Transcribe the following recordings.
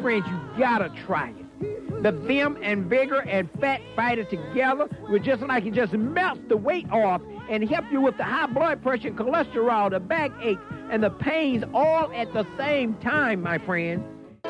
friends, you gotta try it. The Vim and Vigor and Fat Fighter together will just like it just melts the weight off and help you with the high blood pressure and cholesterol, the backache, and the pains all at the same time, my friend.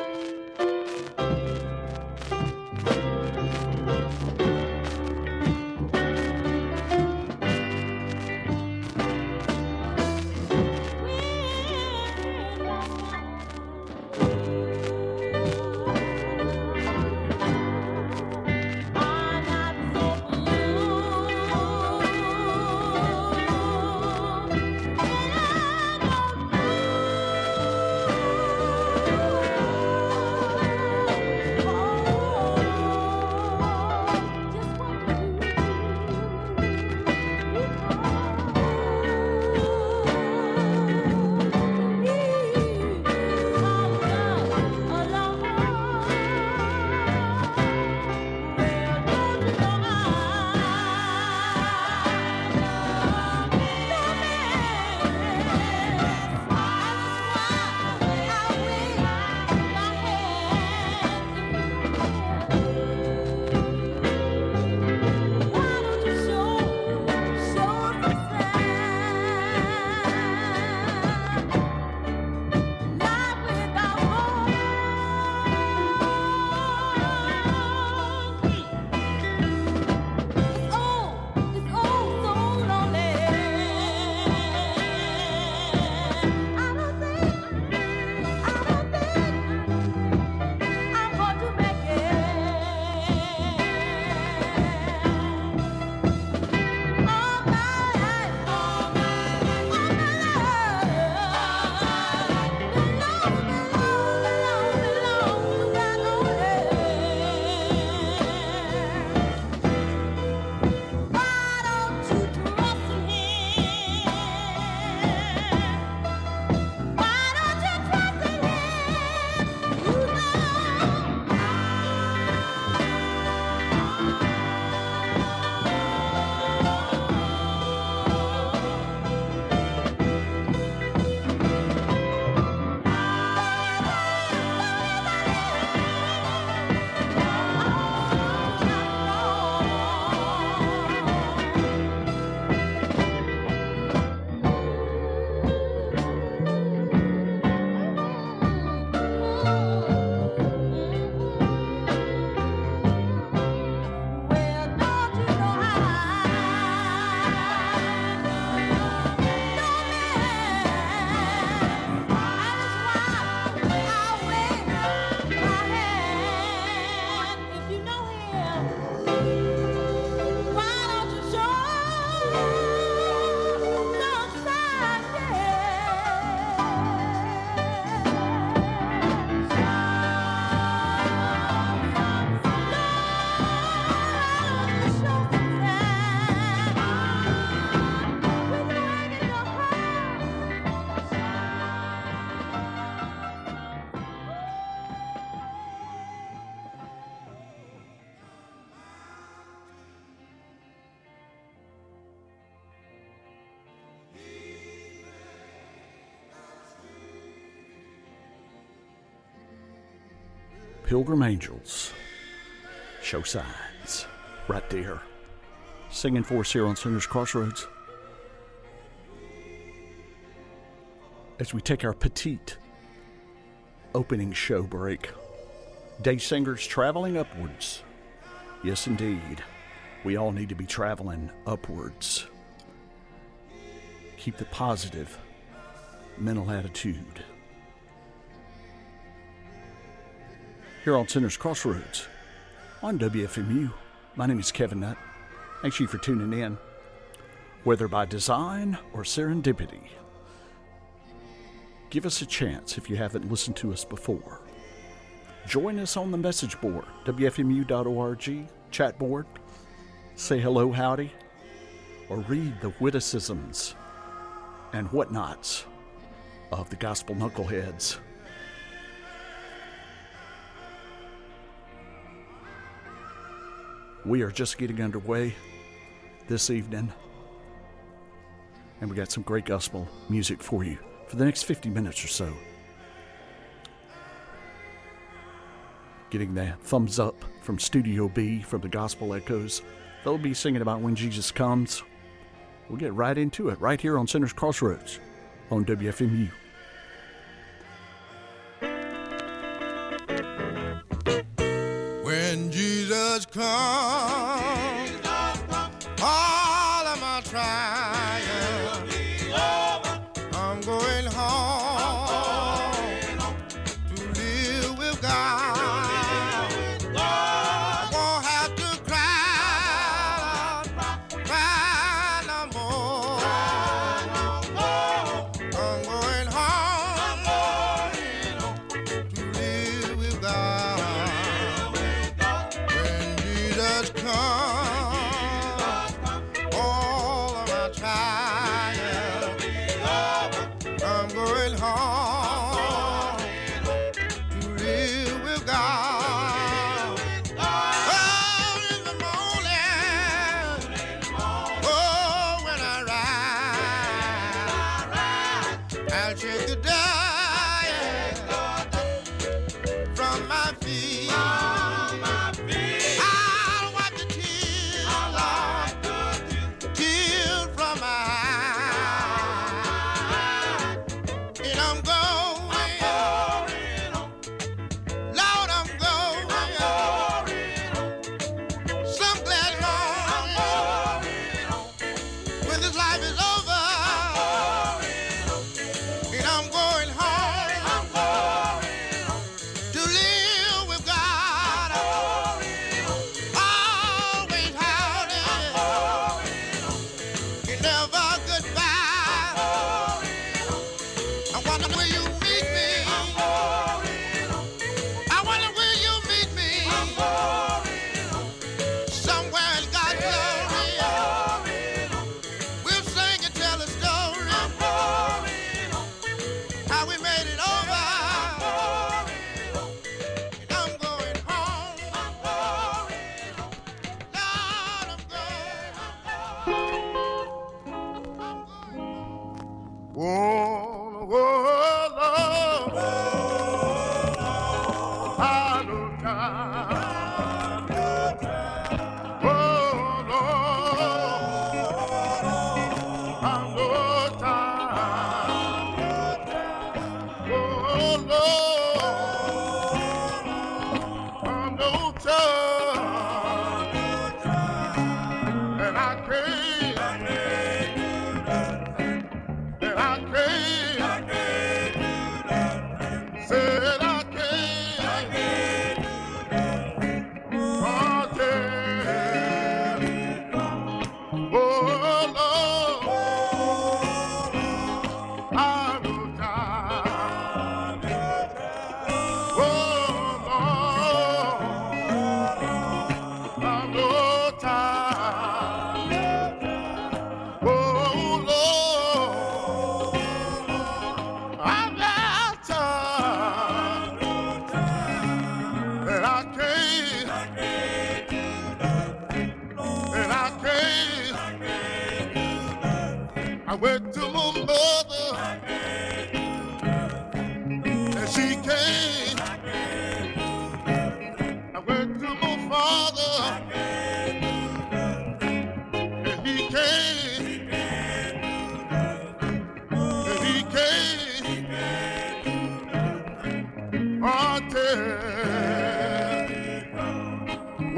Pilgrim Angels, Show Signs, right there, singing for us here on Sinners Crossroads. As we take our petite opening show break, Day Singers traveling upwards. Yes, indeed, we all need to be traveling upwards. Keep the positive mental attitude. Here on Sinners Crossroads on WFMU. My name is Kevin Nutt. Thank you for tuning in. Whether by design or serendipity, give us a chance if you haven't listened to us before. Join us on the message board, WFMU.org, chat board. Say hello, howdy, or read the witticisms and whatnots of the gospel knuckleheads. We are just getting underway this evening, and we got some great gospel music for you for the next 50 minutes or so. getting the thumbs up from Studio B from the Gospel Echoes. They'll be singing about when Jesus comes. We'll get right into it right here on Sinners Crossroads on WFMU. When Jesus comes, all of my trials, I'm going home to live with God. I won't have to cry no more. I'm going home to live with God. When Jesus comes, all of my trials, I'm going home to live with God. Oh, in the morning, oh, when I rise, I'll shake the dust from my feet. I'll wipe the tears, tears from my eyes. And I'm going, Lord, I'm going, someplace long. When this life is over, and I'm going home to live with God. Always howdy, and never goodbye. I wonder will you meet me? I wonder will you meet me? Somewhere in God's glory. We'll sing and tell a story. How we made it over. And I'm going home. Lord, I'm going. Whoa, whoa, Lord. I know time. Whoa, Lord. I know time. Whoa, Lord. I know time. And I can't. And I can't. Said I can't. Oh, yeah. Oh, Lord. I know time. Oh, Lord. I know time. Oh, Lord. I've got time. And I can't. And I can't. I went to my mother, and she came. I went to my father, and he came. And he came. Oh, oh,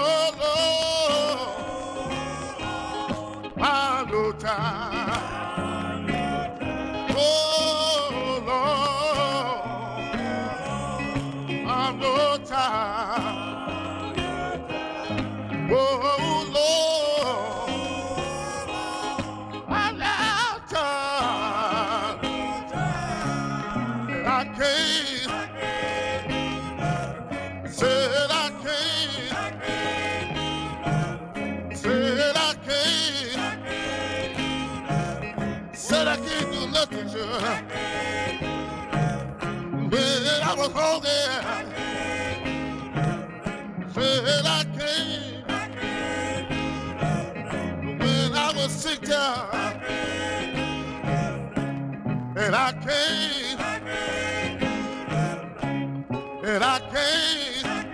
Lord, I know time. Oh, Lord, I know time. Oh, Lord, I know time. And I can't. Said I can't. Said I can't. Said I can't do nothing, sure. When I was hungry, said I can't. When I was sick, and I can't. And I can't.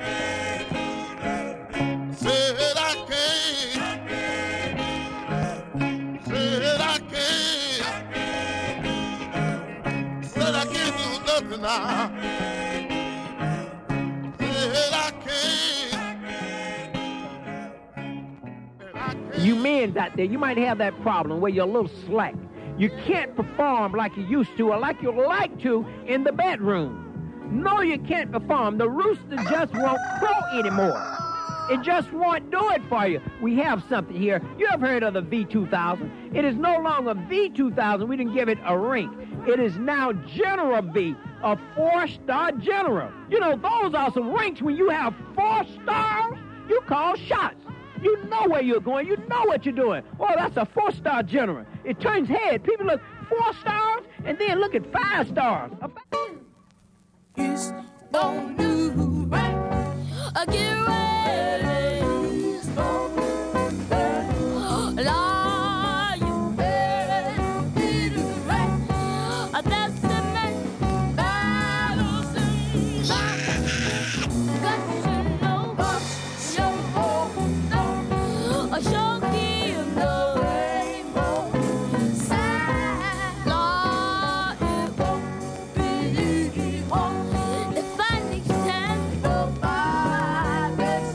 You men out there, you might have that problem where you're a little slack. You can't perform like you used to or like you like to in the bedroom. No, you can't perform. The rooster just won't crow anymore. It just won't do it for you. We have something here. You have heard of the V2000. It is no longer V2000. We didn't give it a rank. It is now General V, a 4-star general. You know, those are some ranks. When you have 4 stars, you call shots. You know where you're going. You know what you're doing. Oh, that's a 4-star general. It turns head. People look 4 stars and then look at 5 stars. It's no new right. Get ready. It's no new right. Are you ready to right? That's the man. Battles in life. Got to know what's your home. No, a show in the rainbow. Sad law, it won't be home. If I extend the pirates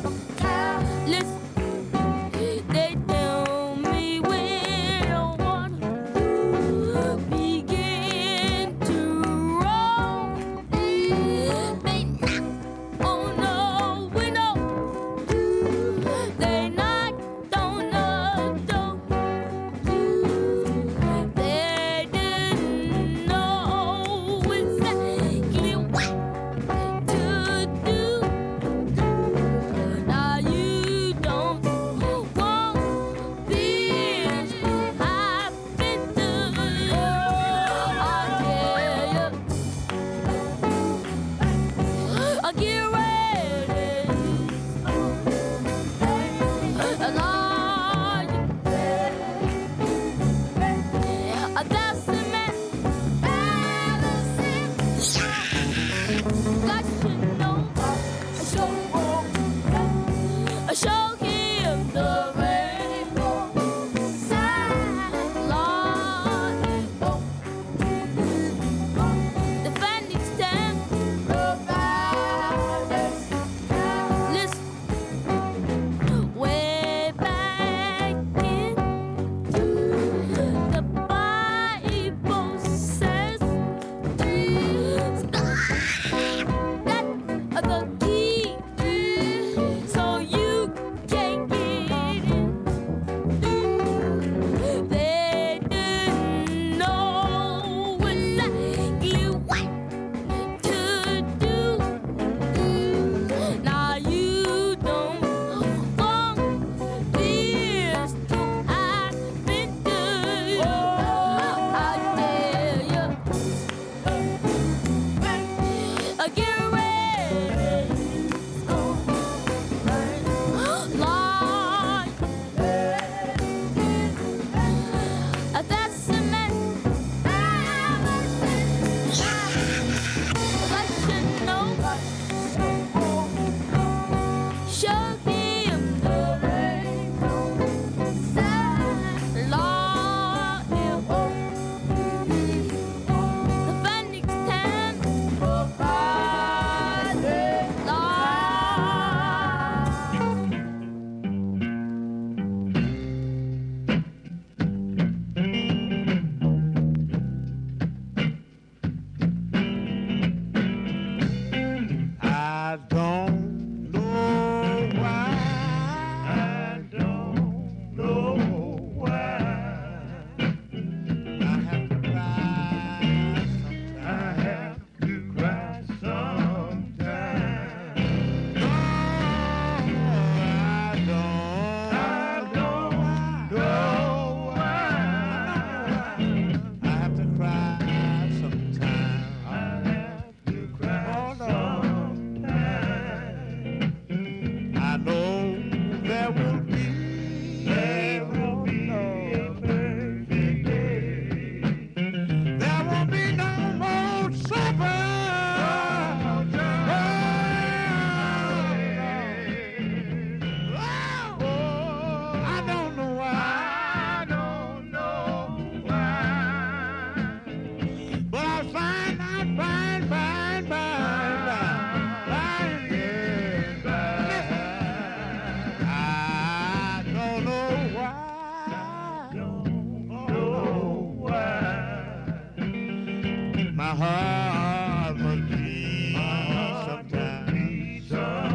heart must bleed sometimes.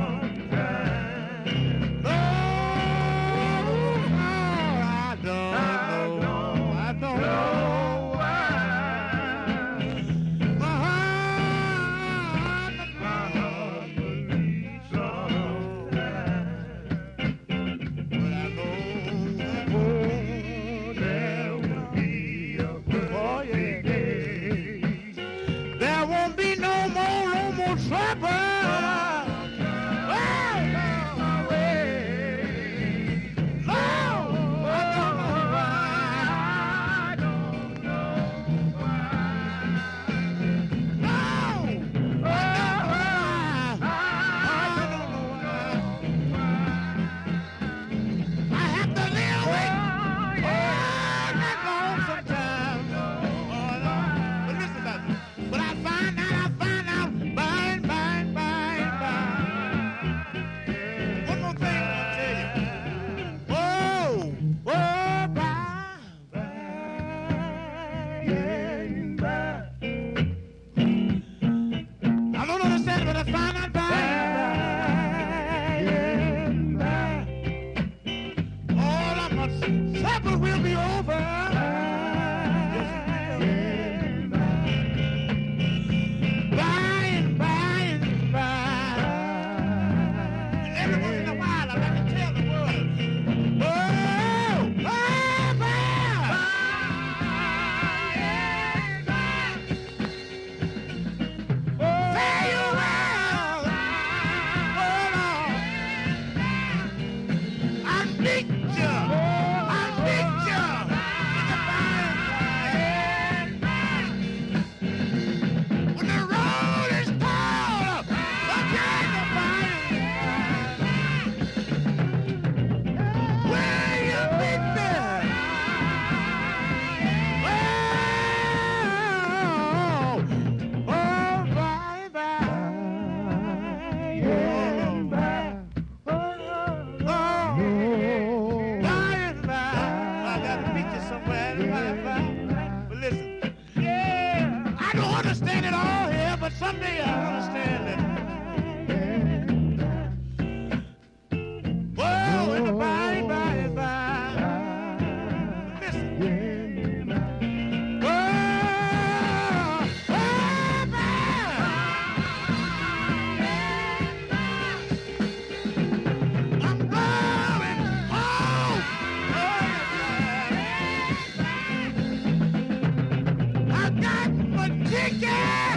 Oh, I don't know. I don't know why. My heart must bleed sometimes. But I know there will be a perfect day. There won't be no more trouble. Someday I'll understand it. Whoa, in the by and by. Listen. Whoa, I'm going home. I got my ticket.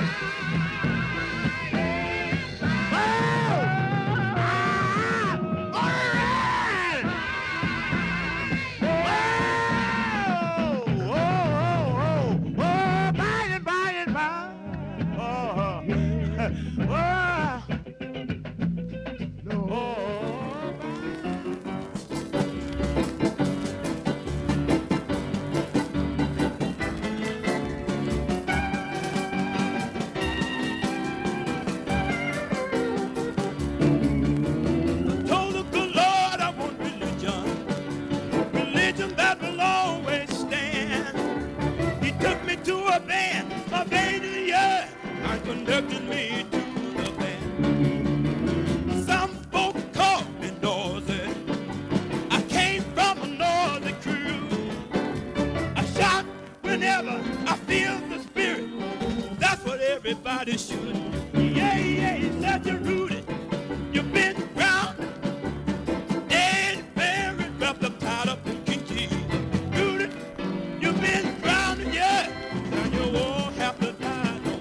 Conducted me to the band. Some folk called me noisy. I came from a northern crew. I shout whenever I feel the spirit. That's what everybody should. Yeah, yeah, it's such a Rudy. You've been ground and very wrapped up, tied up in kinky. Rudy, you've been grounded, yeah. Now you won't have to die.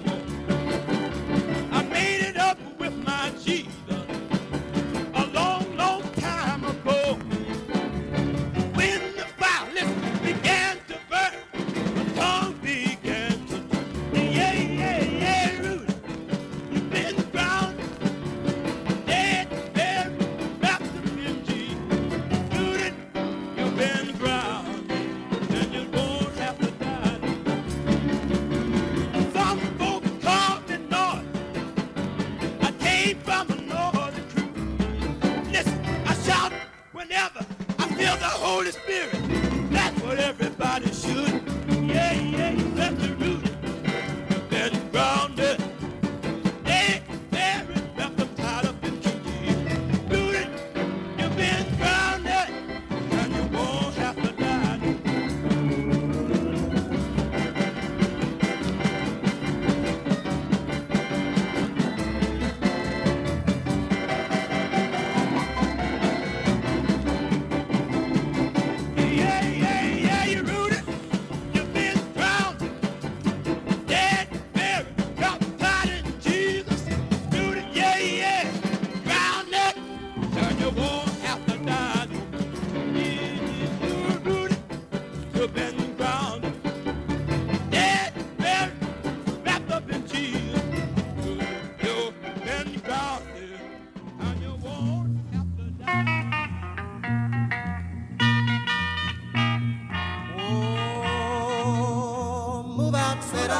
With my Jesus a long, long time ago, when the violence began to burn, the tongue began to yeah, yeah, yeah, Rudy.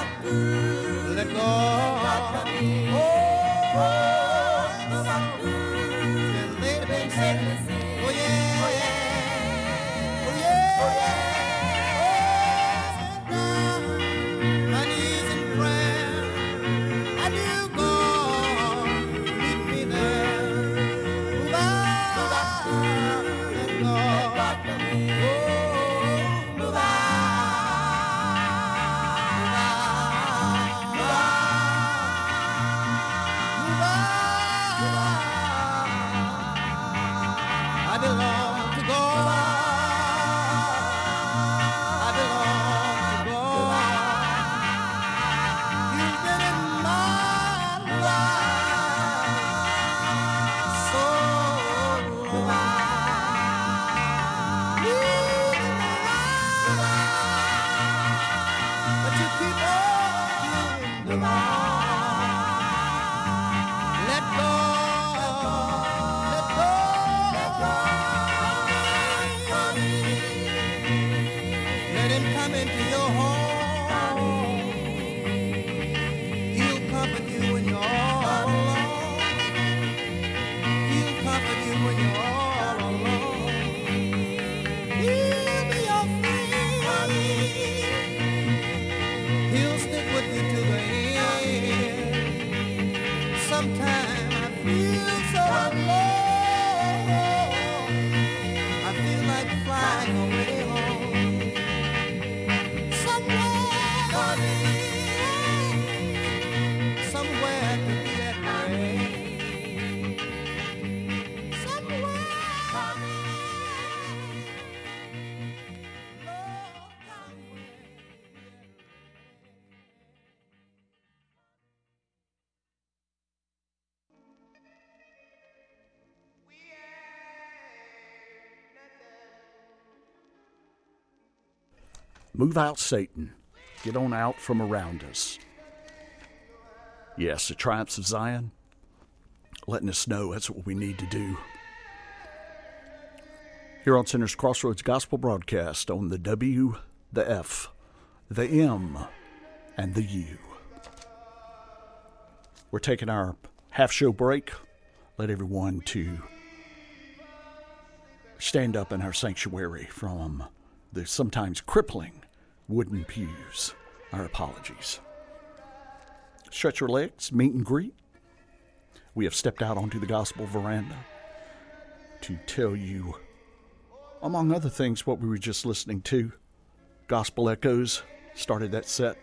Let go. And lady been saying, oh yeah, oh yeah, oh yeah, oh yeah. Down my knees in prayer, I do go, meet me there. Move out, let go. Move out. I belong to God. I belong to God. You've been in my life so long. You've been around, but you keep on doing the wrong. Let go. Let go. Let him come into your home. He'll comfort you when you're all alone. He'll comfort you when you're all alone. He'll be your friend. He'll stick with you to the end. Sometimes I feel so alone. I feel like flying away home. Somewhere to be at rest. Somewhere. Move out, Satan. Get on out from around us. Yes, the Triumphs of Zion, letting us know that's what we need to do. Here on Sinners Crossroads Gospel Broadcast on the W, the F, the M, and the U. We're taking our half-show break. Let everyone to stand up in our sanctuary from the sometimes crippling wooden pews. Our apologies. Stretch your legs, meet and greet. We have stepped out onto the gospel veranda to tell you, among other things, what we were just listening to. Gospel Echoes started that set.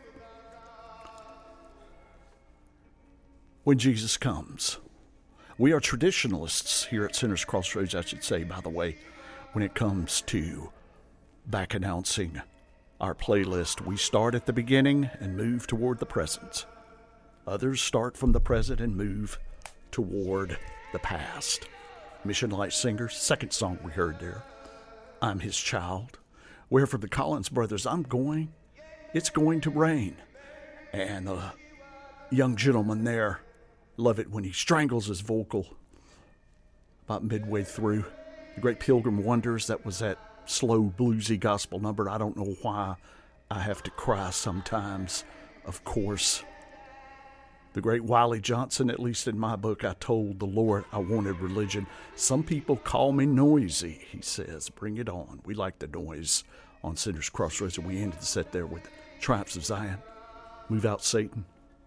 When Jesus comes. We are traditionalists here at Sinners Crossroads, I should say, by the way, when it comes to back announcing our playlist. We start at the beginning and move toward the present. Others start from the present and move toward the past. Mission Light Singers, second song we heard there, I'm His Child. Where from the Collins Brothers, It's Going to Rain. And the young gentleman there, love it when he strangles his vocal about midway through. The Great Pilgrim Wonders, that was that slow bluesy gospel number. I don't know why I have to cry sometimes, of course. The great Wiley Johnson, at least in my book, I told the Lord I wanted religion. Some people call me noisy, he says. Bring it on. We like the noise on Sinners Crossroads, and we ended the set there with Triumphs of Zion. Move out, Satan.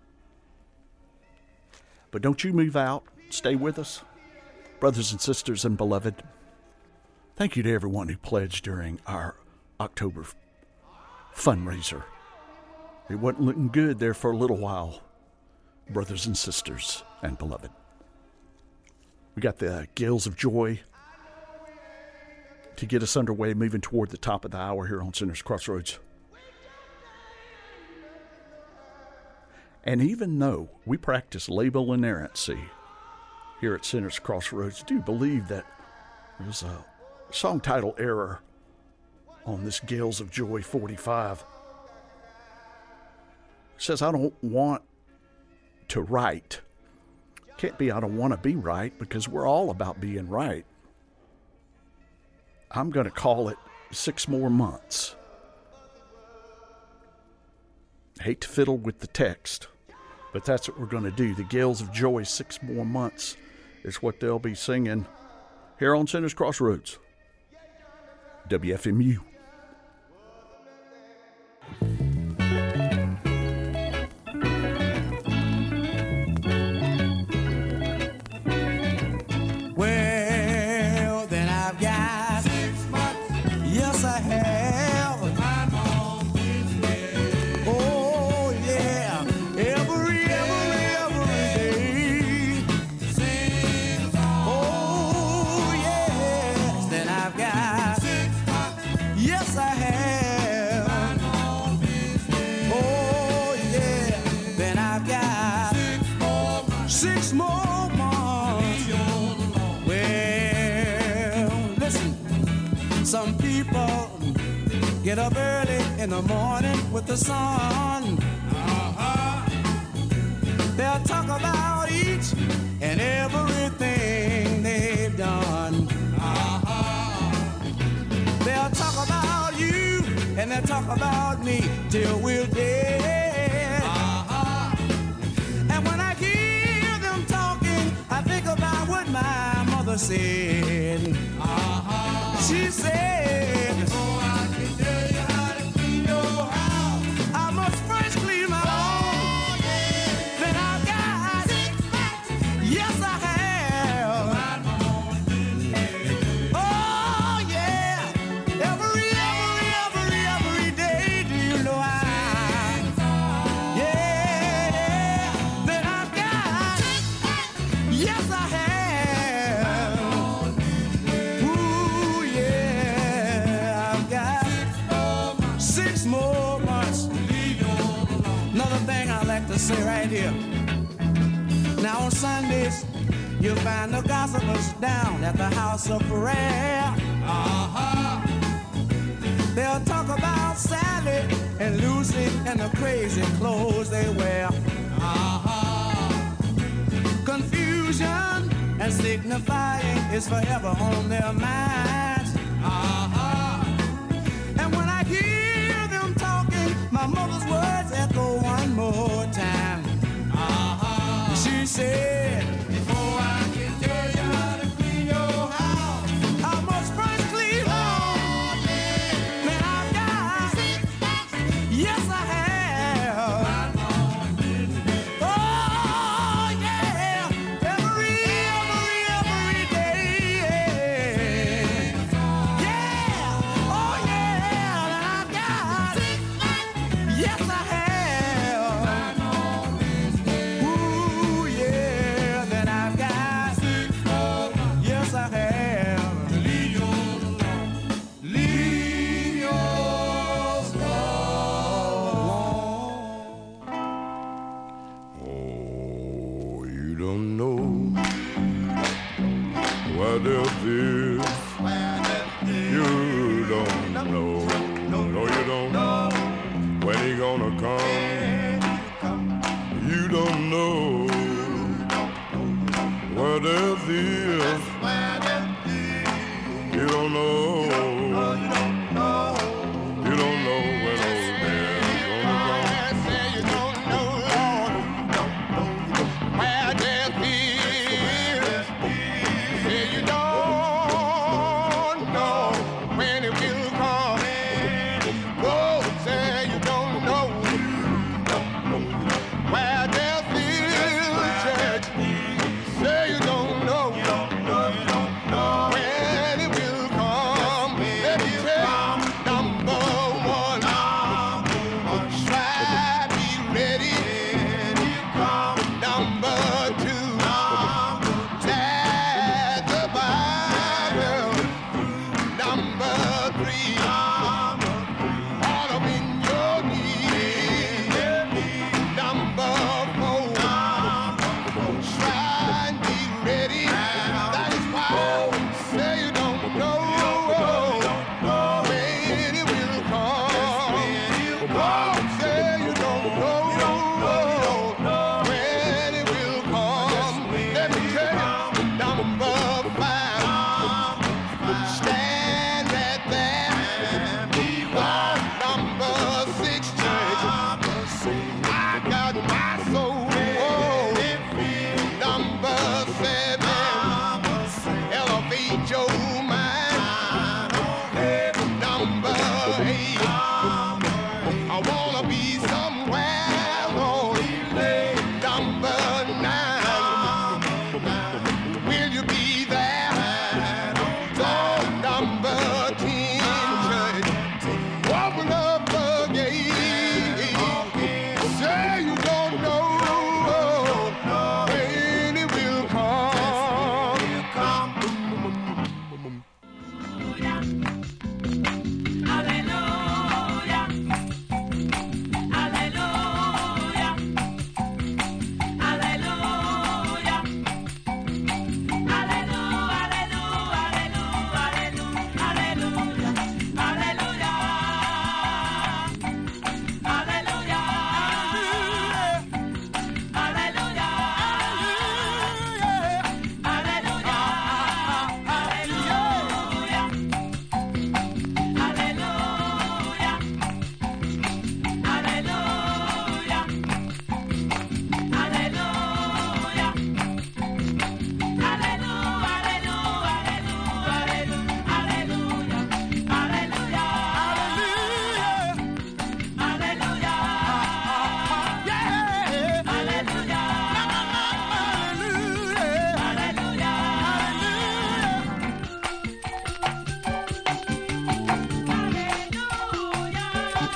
But don't you move out. Stay with us. Brothers and sisters and beloved, thank you to everyone who pledged during our October fundraiser. It wasn't looking good there for a little while, brothers and sisters and beloved. We got the Gales of Joy to get us underway, moving toward the top of the hour here on Sinners Crossroads. And even though we practice label inerrancy here at Sinners Crossroads, do believe that there's a song title error on this Gales of Joy 45. It says, I don't want to write. Can't be I don't want to be right, because we're all about being right. I'm going to call it 6 more months. Hate to fiddle with the text, but that's what we're going to do. The Gales of Joy, 6 More Months, is what they'll be singing here on Center's Crossroads, WFMU. Well, then I've got 6 months. Yes, I have. I'm on business. Oh, yeah. Every day. 6 oh, yes. Then I've got 6 months. Yes, I have. I'm on business. Oh, yeah. Then I've got 6 more months. 6 more months. Some people get up early in the morning with the sun. They'll talk about each and everything they've done. They'll talk about you and they'll talk about me till we're dead. And when I hear them talking, I think about what my mother said. She said, before I can tell you how to clean your house, I must first clean my own. Then I've got 6 months. Yes, I have. Oh, yeah. Every day, do you know yeah. Then I've got 6 months. Yes, I have. To say right here. Now on Sundays, you'll find the gossipers down at the house of prayer. They'll talk about Sally and Lucy and the crazy clothes they wear. Confusion and signifying is forever on their minds. And when I hear them talking, my mother's words echo one more time. She said, before I can tell you how to clean your house, I must first clean home. Then I've got 6 months. Yes, I have. Oh, yeah. Every day. Yeah. Oh, yeah. Then I've got 6 months. Yes, I have.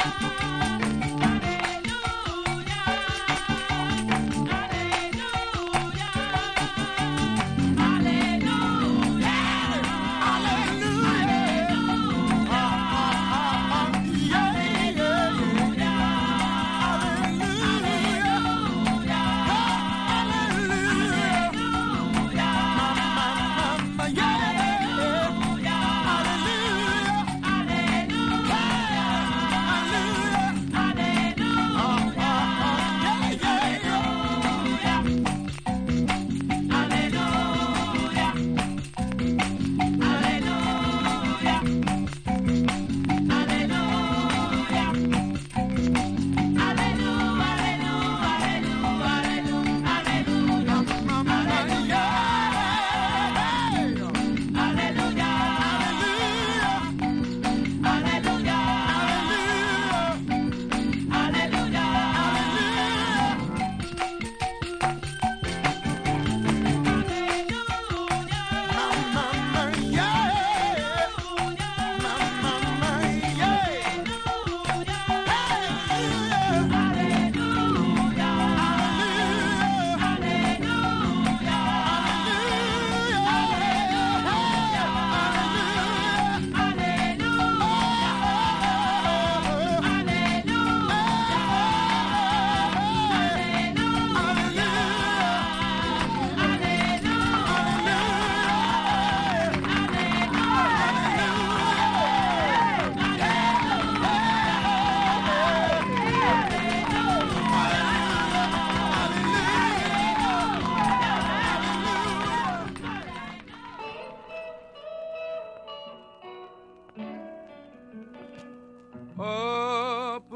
Up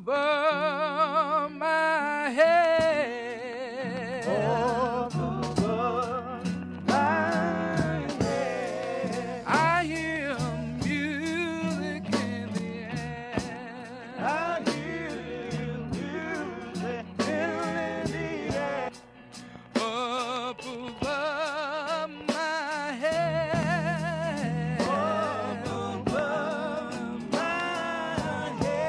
above my head. Up above my head. I hear music in the air. I hear music in the air. Up above my head. Up above my head.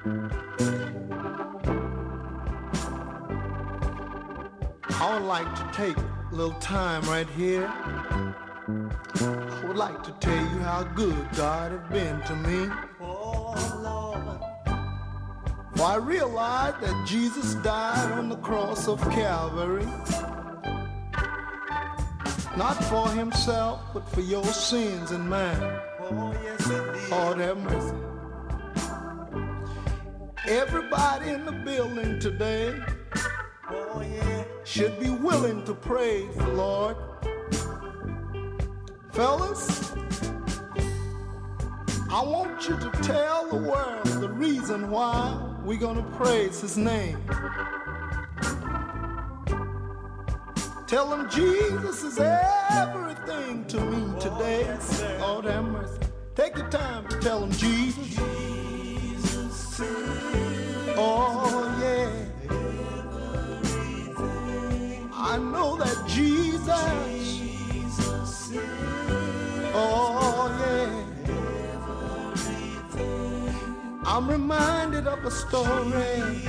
I would like to take a little time right here. I would like to tell you how good God has been to me. Oh, Lord. For I realized that Jesus died on the cross of Calvary, not for himself, but for your sins and mine. Oh, yes, indeed. Lord have mercy. Everybody in the building today, oh, yeah, should be willing to praise the Lord. Fellas, I want you to tell the world the reason why we're going to praise his name. Tell them Jesus is everything to me today. Lord have mercy. Take your time to tell them Jesus. Oh, yeah. I know that Jesus. Oh, yeah. I'm reminded of a story.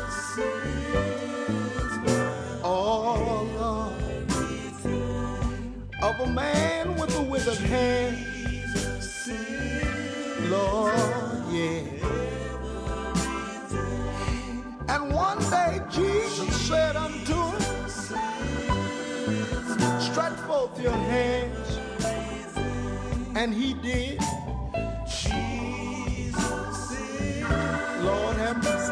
Oh, Lord. Of a man with a withered hand. Lord, yeah. And one day Jesus said unto him, stretch forth your hands. And he did. Lord have mercy.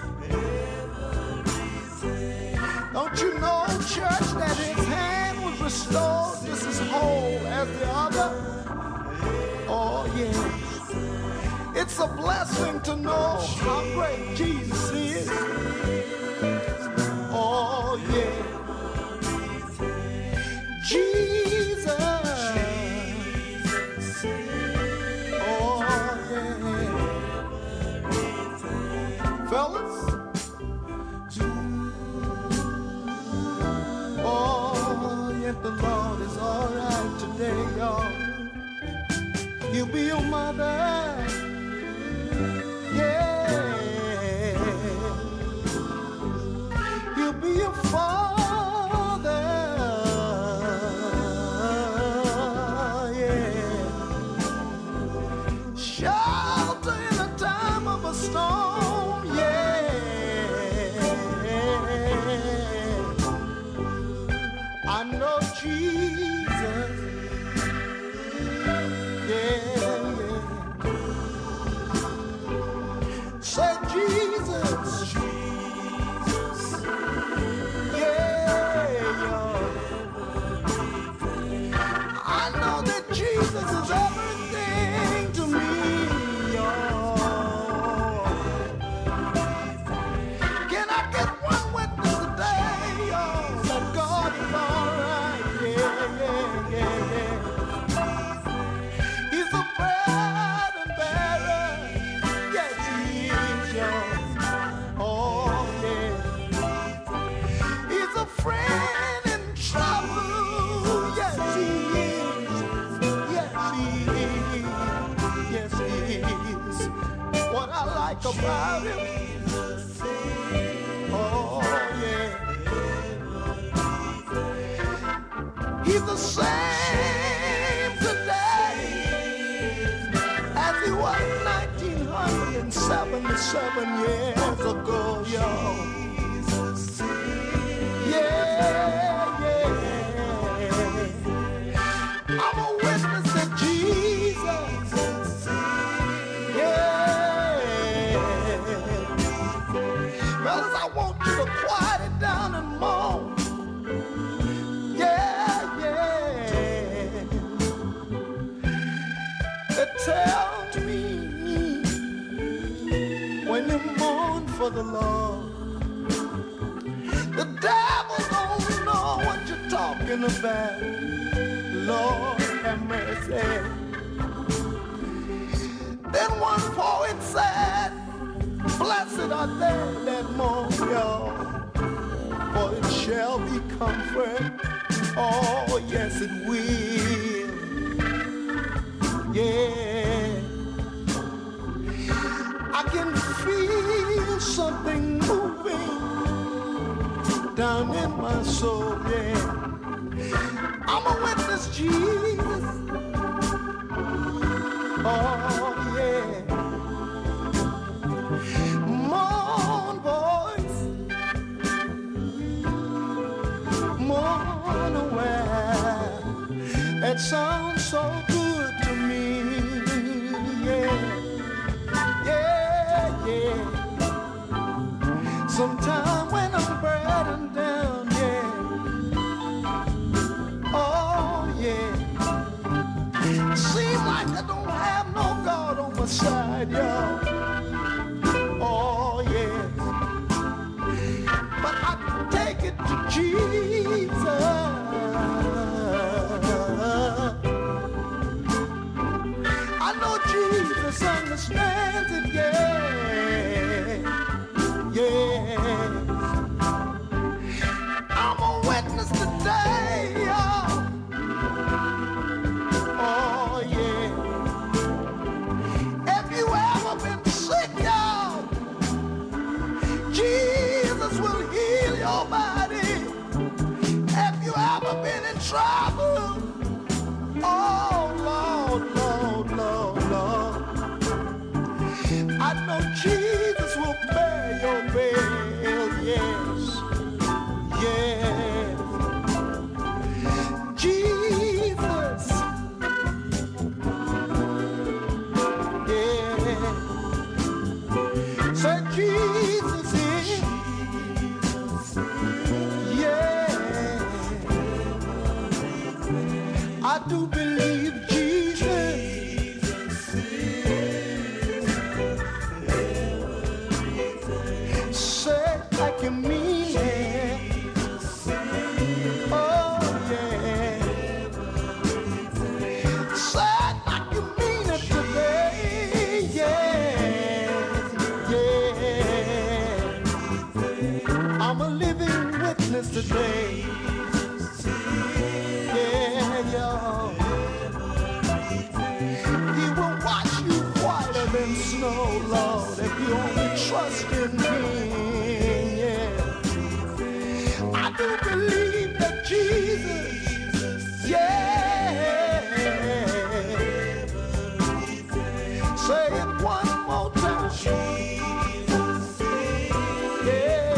Don't you know, church, that his hand was restored just as whole as the other? Oh, yeah. It's a blessing to know how great Jesus is. Oh, yeah. Jesus. Oh, yeah. Fellas. Oh, yet the Lord is all right today, y'all. He'll be your mother. Yeah, he'll be your father. Yeah, shelter in a time of a storm. Yeah, I know Jesus. Yeah. Say Jesus, Jesus, yeah, yeah. I know that Jesus is everything to me, y'all. Can I get one witness today, y'all, that God is all right? Yeah, yeah, yeah, yeah. He's the bread and bearer. Yes, he is, y'all. Oh, yeah. He's a friend in trouble. Yes, he is. Yes, he is. Yes, he is. What I like about him. Oh, yeah. He's the same today as he was 1977 years ago, y'all. Yeah, yeah. I'm a witness that Jesus. Yeah. Fellas, I want you to quiet it down and moan. Yeah, yeah. Tell me when you mourn for the Lord. The devil don't know what you're talking about. Lord have mercy. Then one poet said, blessed are they that mourn, y'all, for it shall be comfort. Oh, yes, it will. Yeah. I I can feel something moving down in my soul, yeah. I'm a witness, Jesus. Oh, yeah. Mourn, boys. Mourn away. That sounds so good to me, yeah. Yeah, yeah. Sometime when I'm burdened down, yeah. Oh, yeah. Seem like I don't have no God on my side, y'all. Oh, yeah. But I can take it to Jesus. I know Jesus understands it, yeah. Yeah. I'm a witness today, y'all. Oh, yeah. Have you ever been sick, y'all? Jesus will heal your body. Have you ever been in trouble? Oh, Lord, Lord, Lord, Lord. I know Jesus will bear your bed, yes, yes. Jesus, yeah. Say Jesus is, yeah. I do believe Jesus. Say like you mean it. Oh yeah. Say like you mean it today. Yeah, yeah. I'm a living witness today. Yeah, y'all. He will wash you whiter than snow, Lord, if you only trust in Him. Yeah. I do believe that Jesus, yeah. Say it one more time. Yeah.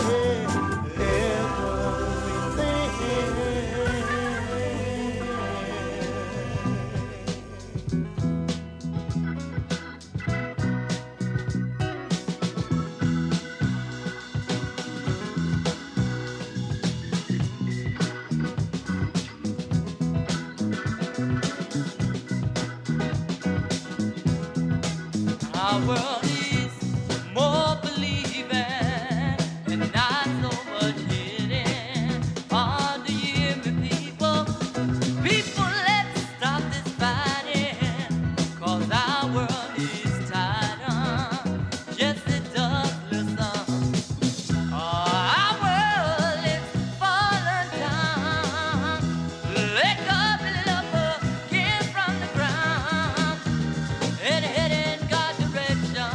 Our world is more believing and not so much hitting. Oh, do you hear me, people? People, let's stop this fighting, 'cause our world is tired of just a dustless. Oh, our world is falling down. Let God be love again from the ground and heading God direction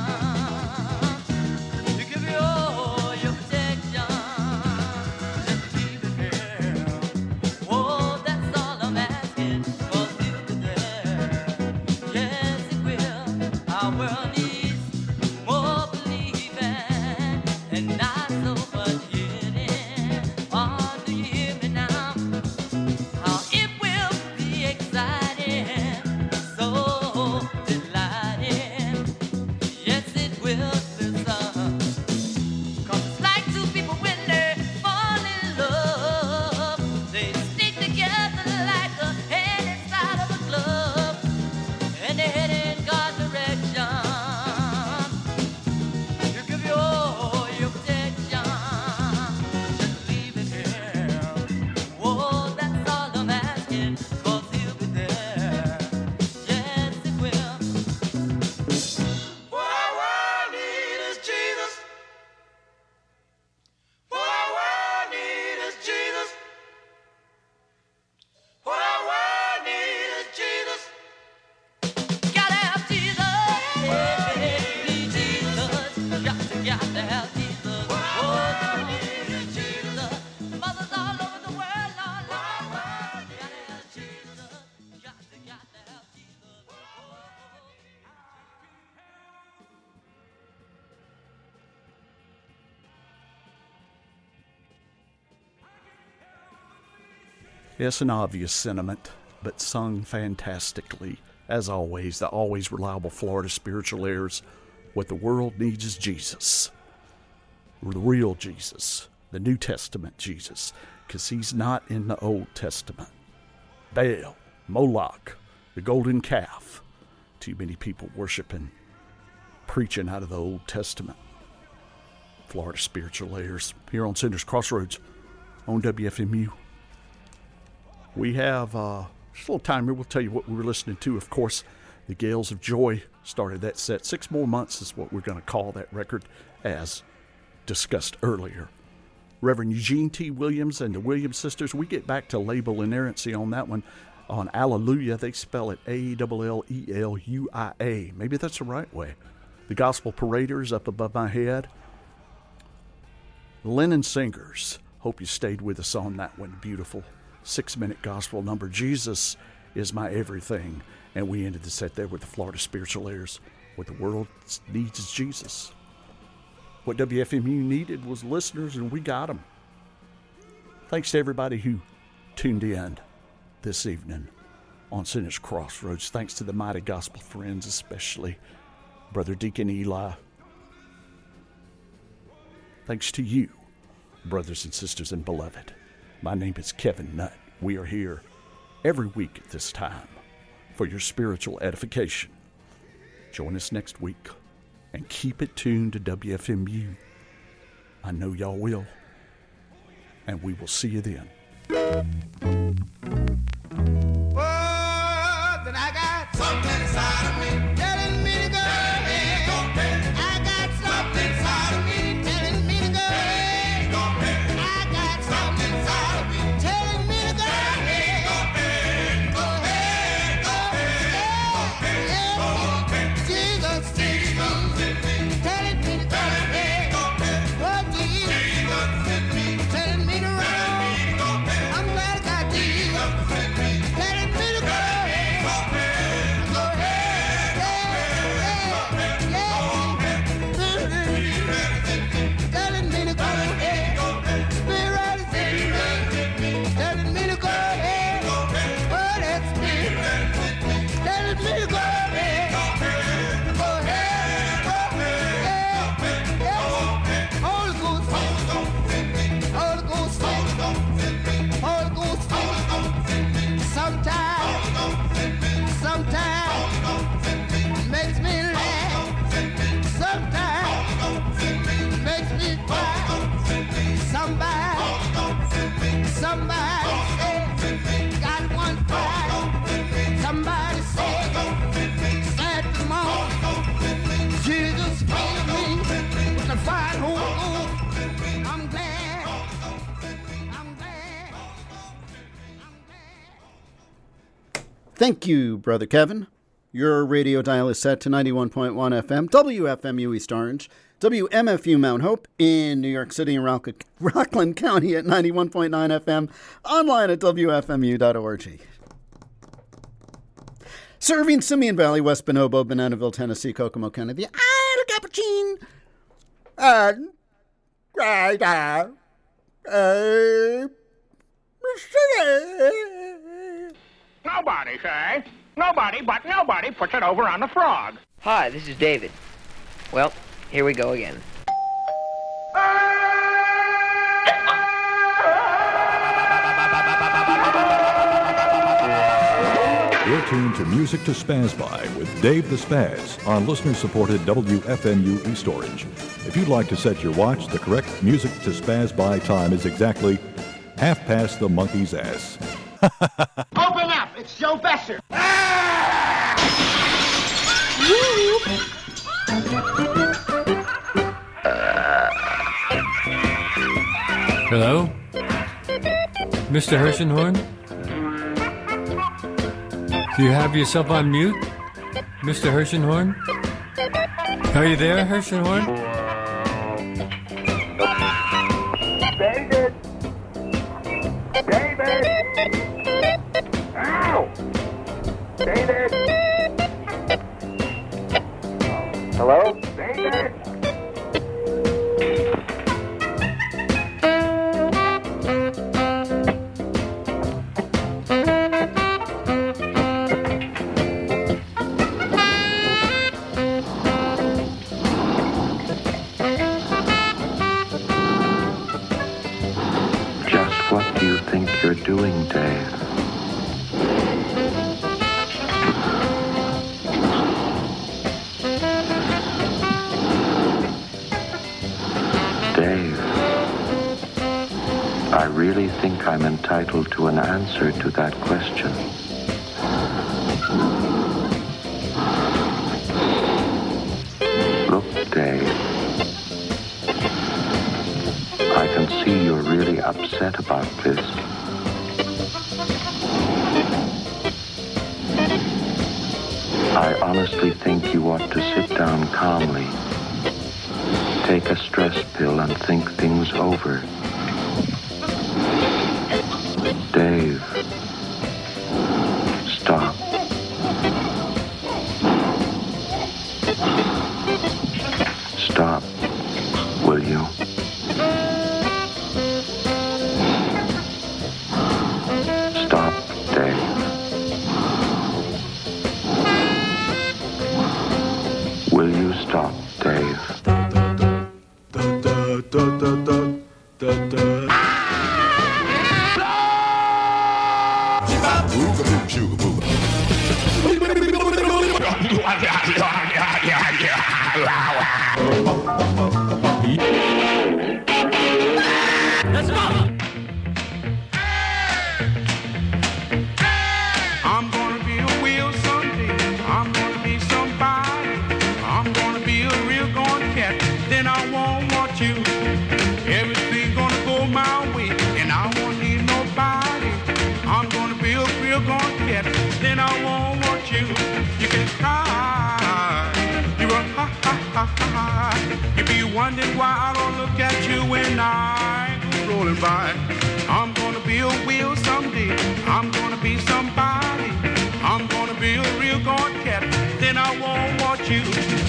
to give you all your protection. Just keep it here. Oh, that's all I'm asking. 'Cause it'll be there. Yes, it will. Our world needs more believing and not so much hitting. Oh, do you hear me now? How it will be exciting, so delighting. Yes, it will, listen. 'Cause it's like two people when they fall in love. They stick together like a hand inside of a glove, and they head in God's direction It's an obvious sentiment, but sung fantastically. As always, the always reliable Florida Spiritual Airs. What the world needs is Jesus. The real Jesus. The New Testament Jesus. Because he's not in the Old Testament. Baal, Moloch, the golden calf. Too many people worshiping, preaching out of the Old Testament. Florida Spiritual Airs here on Sinners Crossroads on WFMU. We have just a little time here. We'll tell you what we were listening to. Of course, the Gales of Joy started that set. 6 more months is what we're going to call that record, as discussed earlier. Reverend Eugene T. Williams and the Williams Sisters. We get back to label inerrancy on that one. On Alleluia, they spell it A-L-L-E-L-U-I-A. Maybe that's the right way. The Gospel Paraders up above my head. Lennon Singers. Hope you stayed with us on that one. Beautiful 6-minute gospel number. Jesus is my everything. And we ended the set there with the Florida Spiritual Airs. What the world needs is Jesus. What WFMU needed was listeners, and we got them. Thanks to everybody who tuned in this evening on Sinners Crossroads. Thanks to the mighty gospel friends, especially Brother Deacon Eli. Thanks to you, brothers and sisters and beloved. My name is Kevin Nutt. We are here every week at this time for your spiritual edification. Join us next week and keep it tuned to WFMU. I know y'all will. And we will see you then. Oh, then I got something inside of me telling me to go ahead. I got something inside of me telling me to go ahead. I got something inside of me telling me to go ahead. Go ahead, go ahead. Jesus, telling me to go ahead. Oh, Jesus, telling me to run. I'm glad I got Jesus telling me to go ahead. Go ahead, telling me to go ahead. Spirit is in me, telling me to go ahead. Oh, that Spirit telling me to go ahead. Go ahead, go ahead. Holy Ghost, Holy Ghost, Holy Ghost, sometimes makes me laugh, sometimes makes me cry. Somebody say, got one cry. Somebody say, at the moment, Jesus healed me with the fire Holy Ghost. I'm glad. I'm glad. Thank you, Brother Kevin. Your radio dial is set to 91.1 FM, WFMU East Orange, WMFU Mount Hope in New York City and Rockland County at 91.9 FM, online at WFMU.org. Serving Simeon Valley, West Bonobo, Bananaville, Tennessee, Kokomo County, the Isle of Capuchin. Nobody, say. Nobody but nobody puts it over on the frog. Hi, this is David. Well, here we go again. You're tuned to Music to Spaz By with Dave the Spaz on listener-supported WFMU East Orange. If you'd like to set your watch, the correct Music to Spaz By time is exactly 1/2 the monkey's ass. Open up! It's Joe Besser. Hello? Mr. Hershenhorn? Do you have yourself on mute? Mr. Hershenhorn? Are you there, Hershenhorn? David! David! Ow! David! Hello? David! doing, Dave? Dave, I really think I'm entitled to an answer to that question. Look, Dave, I can see you're really upset about this. I honestly think you ought to sit down calmly, take a stress pill, and think things over. Dave, stop. Stop, will you? Stop, Dave. Will you stop, Dave? Let's go. I'm gonna be a wheel someday. I'm gonna be somebody. I'm gonna be a real gone cat. Then I won't want you. Everything's gonna go my way, and I won't need nobody. I'm gonna be a real gone cat. Then I won't want you. You can cry. You will ha ha ha ha. You be wondering why I don't look at you when I go rolling by. I'm gonna be a wheel someday. I'm gonna be somebody. I'm gonna be a real gone cat. Then I won't want you.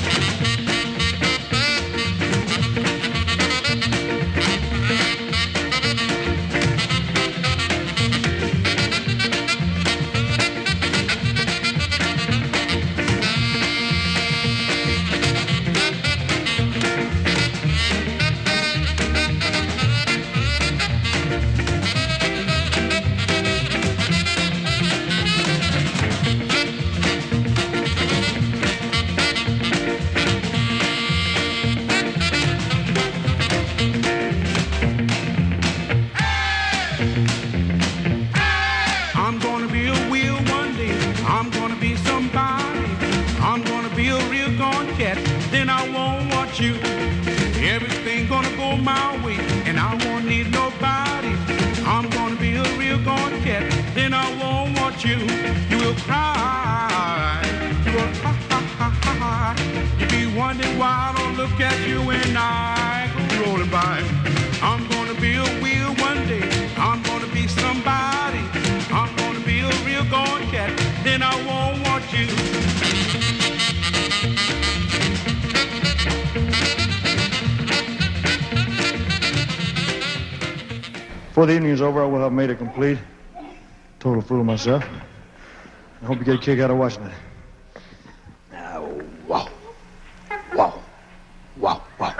I'm gonna be a wheel one day. I'm gonna be somebody. I'm gonna be a real gone cat. Then I won't want you. Everything gonna go my way, and I won't need nobody. I'm gonna be a real gone cat. Then I won't want you. You will cry. You will ha ha ha ha ha. You be wondering why I don't look at you when I go rolling by. I'm gonna be a wheel one day. I'm gonna be somebody. I'm gonna be a real gone cat. Then I won't want you. Before the evening is over, I will have made it complete. Total fool of myself. I hope you get a kick out of watching it. Wow. Wow. Wow. Wow.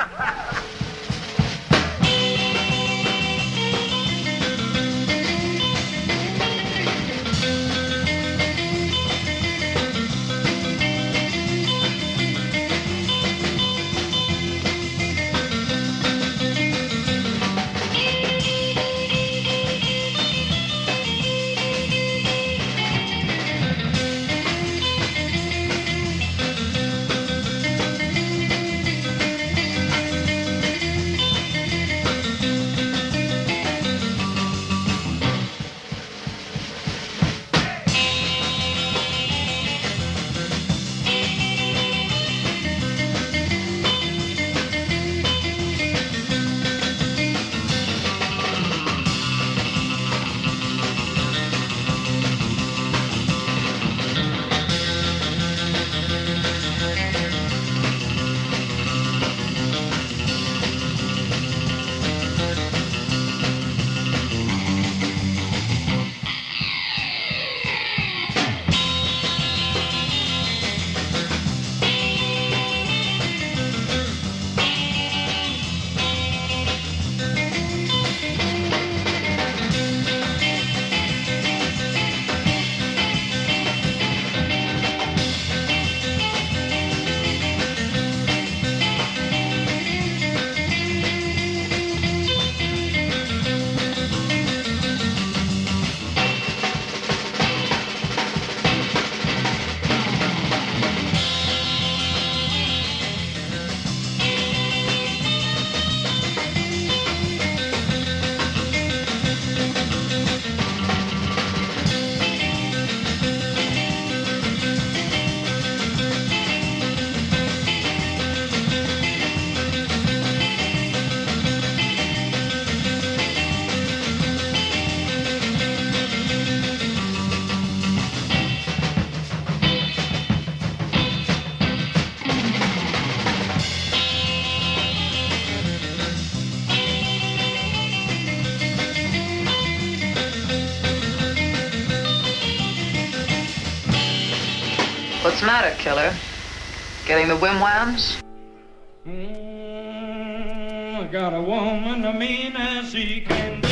the matter, killer? Getting the whim-whams? I got a woman, I mean as she can